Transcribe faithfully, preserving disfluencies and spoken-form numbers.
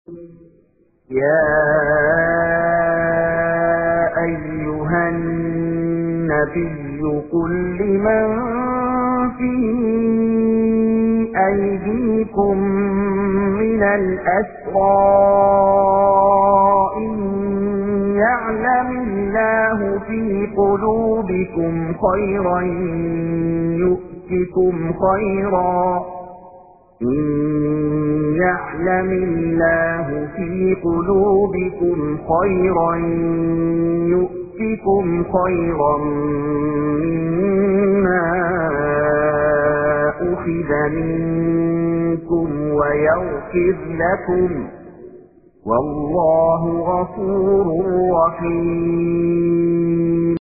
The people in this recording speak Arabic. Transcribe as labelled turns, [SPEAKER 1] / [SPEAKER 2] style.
[SPEAKER 1] يا أيها النبي قل لمن في أيديكم من الأسرى إن يعلم الله في قلوبكم خيرا يؤتكم خيرا إن يعلم الله في قلوبكم خيرا يؤتكم خيرا مما أخذ منكم ويغفر لكم والله غفور رحيم.